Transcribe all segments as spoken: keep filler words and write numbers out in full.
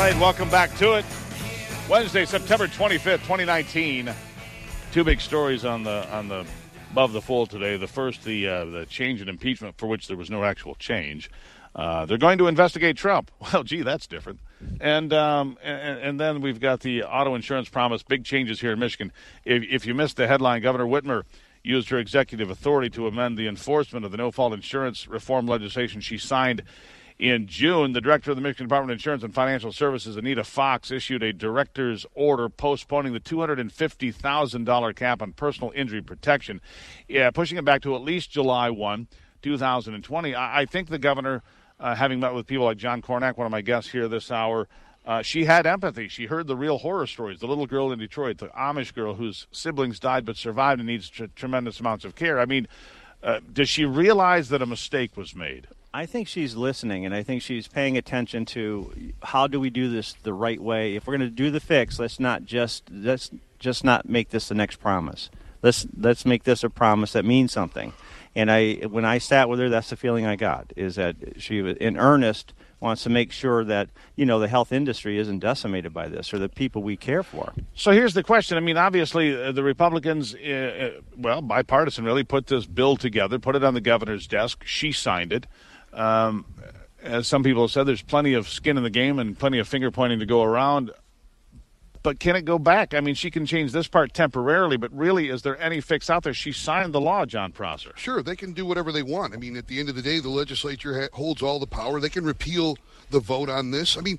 right, welcome back to it. Wednesday, September twenty-fifth, twenty nineteen. Two big stories on the on the above the fold today. The first, the uh, the change in impeachment for which there was no actual change. Uh, they're going to investigate Trump. Well, gee, that's different. And, um, and and then we've got the auto insurance promise. Big changes here in Michigan. If, if you missed the headline, Governor Whitmer used her executive authority to amend the enforcement of the no-fault insurance reform legislation she signed in June. The director of the Michigan Department of Insurance and Financial Services, Anita Fox, issued a director's order postponing the two hundred fifty thousand dollars cap on personal injury protection, yeah, pushing it back to at least July first, two thousand twenty. I, I think the governor, uh, having met with people like John Kornak, one of my guests here this hour, uh, she had empathy. She heard the real horror stories. The little girl in Detroit, the Amish girl whose siblings died but survived and needs tr- tremendous amounts of care. I mean, uh, does she realize that a mistake was made? I think she's listening, and I think she's paying attention to how do we do this the right way. If we're going to do the fix, let's not just let's just not make this the next promise. Let's let's make this a promise that means something. And I, when I sat with her, that's the feeling I got, is that she, in earnest, wants to make sure that, you know, the health industry isn't decimated by this, or the people we care for. So here's the question. I mean, obviously, uh, the Republicans, uh, uh, well, bipartisan really, put this bill together, put it on the governor's desk. She signed it. Um, as some people have said, there's plenty of skin in the game and plenty of finger pointing to go around. But can it go back? I mean, she can change this part temporarily, but really, is there any fix out there? She signed the law, John Prosser. Sure, they can do whatever they want. I mean, at the end of the day, the legislature ha- holds all the power. They can repeal the vote on this. I mean,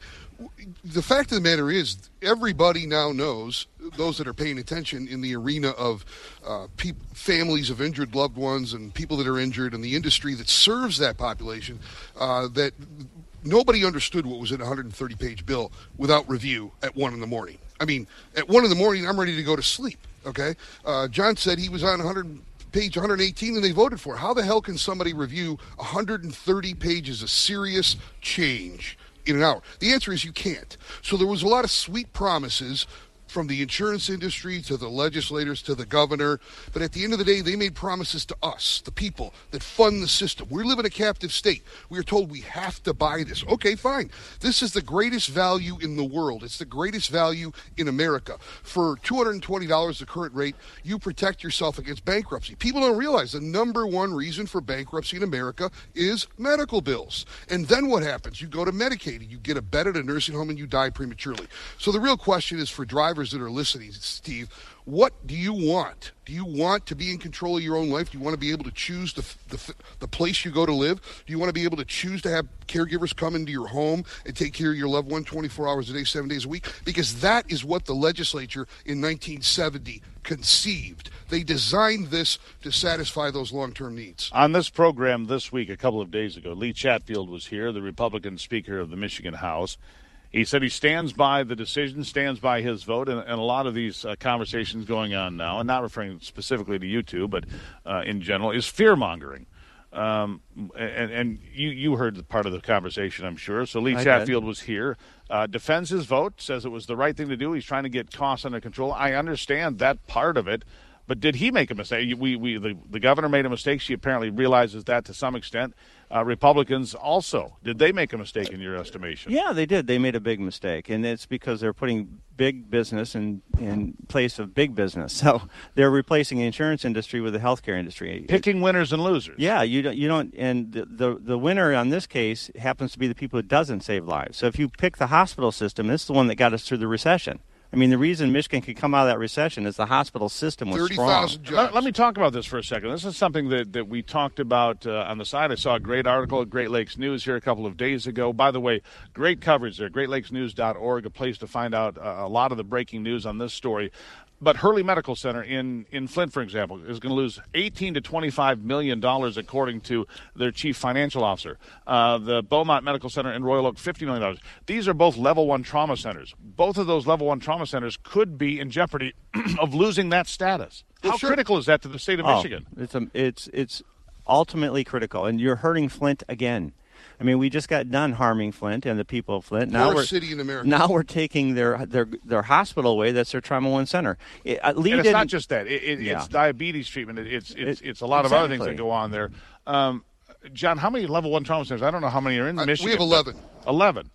the fact of the matter is, everybody now knows, those that are paying attention in the arena of uh, pe- families of injured loved ones and people that are injured and the industry that serves that population, uh, that nobody understood what was in a one hundred thirty page bill without review at one in the morning. I mean, at one in the morning, I'm ready to go to sleep, okay? Uh, John said he was on one hundred page one hundred eighteen and they voted for it. How the hell can somebody review one hundred thirty pages of serious change in an hour? The answer is you can't. So there was a lot of sweet promises from the insurance industry to the legislators to the governor. But at the end of the day, they made promises to us, the people that fund the system. We live in a captive state. We are told we have to buy this. Okay, fine. This is the greatest value in the world. It's the greatest value in America. For two hundred twenty dollars, the current rate, you protect yourself against bankruptcy. People don't realize the number one reason for bankruptcy in America is medical bills. And then what happens? You go to Medicaid, you get a bed at a nursing home, and you die prematurely. So the real question is for drivers that are listening, Steve, what do you want? Do you want to be in control of your own life? Do you want to be able to choose the, the, the place you go to live? Do you want to be able to choose to have caregivers come into your home and take care of your loved one twenty-four hours a day, seven days a week? Because that is what the legislature in nineteen seventy conceived. They designed this to satisfy those long-term needs. On this program this week, a couple of days ago, Lee Chatfield was here, the Republican Speaker of the Michigan House. He said he stands by the decision, stands by his vote, and, and a lot of these uh, conversations going on now, and not referring specifically to you two, but uh, in general, is fear-mongering. Um, and and you, you heard part of the conversation, I'm sure. So Lee I Chatfield did. was here, uh, defends his vote, says it was the right thing to do. He's trying to get costs under control. I understand that part of it. But did he make a mistake? We, we, the, the governor made a mistake. She apparently realizes that to some extent. Uh, Republicans also. Did they make a mistake in your estimation? Yeah, they did. They made a big mistake, and it's because they're putting big business in, in place of big business. So they're replacing the insurance industry with the healthcare industry. Picking it, winners and losers. Yeah, you don't, you don't and the, the, the winner on this case happens to be the people who doesn't save lives. So if you pick the hospital system, it's the one that got us through the recession. I mean, the reason Michigan could come out of that recession is the hospital system was strong. Let, let me talk about this for a second. This is something that, that we talked about uh, on the side. I saw a great article at Great Lakes News here a couple of days ago. By the way, great coverage there, great lakes news dot org, a place to find out uh, a lot of the breaking news on this story. But Hurley Medical Center in, in Flint, for example, is going to lose eighteen to twenty-five million dollars, according to their chief financial officer. Uh, the Beaumont Medical Center in Royal Oak, fifty million dollars. These are both level one trauma centers. Both of those level one trauma centers could be in jeopardy of losing that status. How well, sure. critical is that to the state of oh, Michigan? It's, a, it's, it's ultimately critical, and you're hurting Flint again. I mean, we just got done harming Flint and the people of Flint. Now Poor we're city in America. Now we're taking their their their hospital away. That's their trauma one center. It, uh, Lee and it's not just that. It, it, yeah. It's diabetes treatment. It, it's it's it, it's a lot exactly. of other things that go on there. Um, John, how many level one trauma centers? I don't know how many are in uh, Michigan. We have eleven. Eleven. Yeah.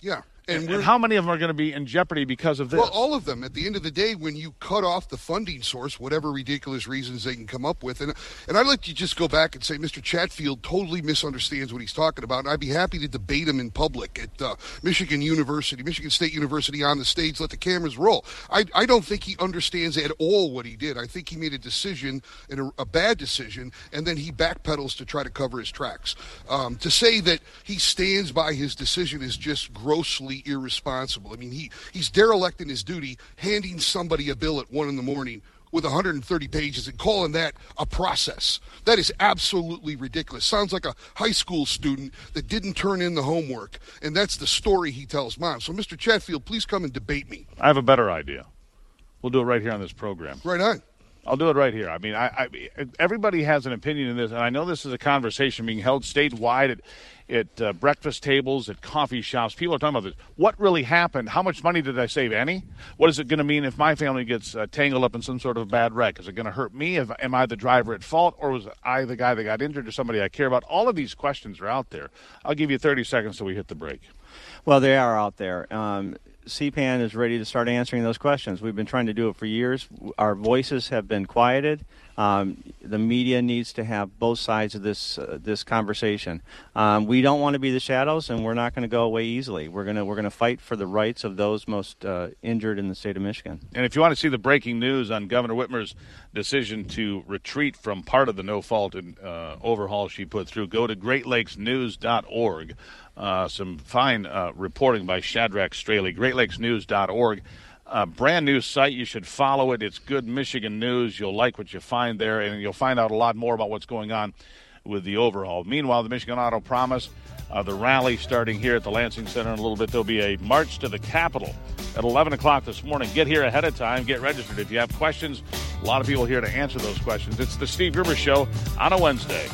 And, and how many of them are going to be in jeopardy because of this? Well, all of them. At the end of the day, when you cut off the funding source, whatever ridiculous reasons they can come up with, and and I'd like to just go back and say Mister Chatfield totally misunderstands what he's talking about, and I'd be happy to debate him in public at uh, Michigan University, Michigan State University on the stage, let the cameras roll. I, I don't think he understands at all what he did. I think he made a decision, and a, a bad decision, and then he backpedals to try to cover his tracks. Um, to say that he stands by his decision is just grossly irresponsible. I mean, he, he's derelict in his duty, handing somebody a bill at one in the morning with one hundred thirty pages and calling that a process. That is absolutely ridiculous. Sounds like a high school student that didn't turn in the homework, and that's the story he tells mom. So, Mister Chatfield, please come and debate me. I have a better idea. We'll do it right here on this program. Right on. I'll do it right here. I mean, I, I, everybody has an opinion in this, and I know this is a conversation being held statewide at, at uh, breakfast tables, at coffee shops. People are talking about this. What really happened? How much money did I save? Any? What is it going to mean if my family gets uh, tangled up in some sort of bad wreck? Is it going to hurt me? If, am I the driver at fault, or was I the guy that got injured, or somebody I care about? All of these questions are out there. I'll give you thirty seconds till we hit the break. Well, they are out there. Um, C PAN is ready to start answering those questions. We've been trying to do it for years. Our voices have been quieted. Um, the media needs to have both sides of this uh, this conversation. Um, we don't want to be the shadows, and we're not going to go away easily. We're going to we're going to fight for the rights of those most uh, injured in the state of Michigan. And if you want to see the breaking news on Governor Whitmer's decision to retreat from part of the no-fault in, uh, overhaul she put through, go to great lakes news dot org. Uh, some fine uh, reporting by Shadrach Straley, great lakes news dot org. Uh, brand new site. You should follow it. It's good Michigan news. You'll like what you find there, and you'll find out a lot more about what's going on with the overhaul. Meanwhile, the Michigan Auto Promise, uh, the rally starting here at the Lansing Center in a little bit. There'll be a march to the Capitol at eleven o'clock this morning. Get here ahead of time. Get registered. If you have questions, a lot of people here to answer those questions. It's the Steve Gruber Show on a Wednesday.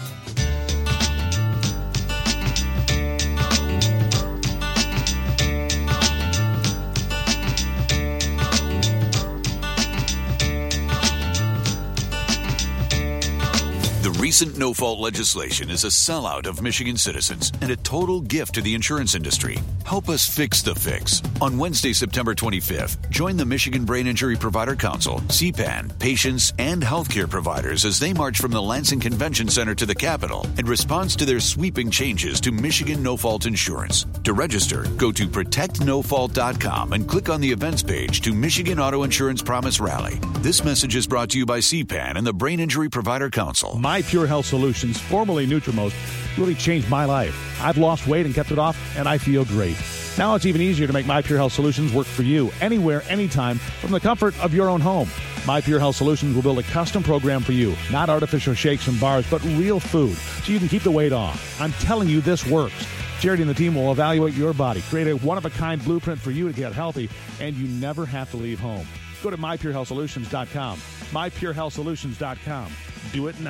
The recent no-fault legislation is a sellout of Michigan citizens and a total gift to the insurance industry. Help us fix the fix. On Wednesday, September twenty-fifth, join the Michigan Brain Injury Provider Council, C PAN, patients, and healthcare providers as they march from the Lansing Convention Center to the Capitol in response to their sweeping changes to Michigan no-fault insurance. To register, go to protect no fault dot com and click on the events page to Michigan Auto Insurance Promise Rally. This message is brought to you by C PAN and the Brain Injury Provider Council. My Pure Health Solutions, formerly Nutrimost, really changed my life. I've lost weight and kept it off, and I feel great. Now it's even easier to make My Pure Health Solutions work for you, anywhere, anytime, from the comfort of your own home. My Pure Health Solutions will build a custom program for you, not artificial shakes and bars, but real food, so you can keep the weight off. I'm telling you, this works. Charity and the team will evaluate your body, create a one-of-a-kind blueprint for you to get healthy, and you never have to leave home. Go to my pure health solutions dot com. my pure health solutions dot com. Do it now.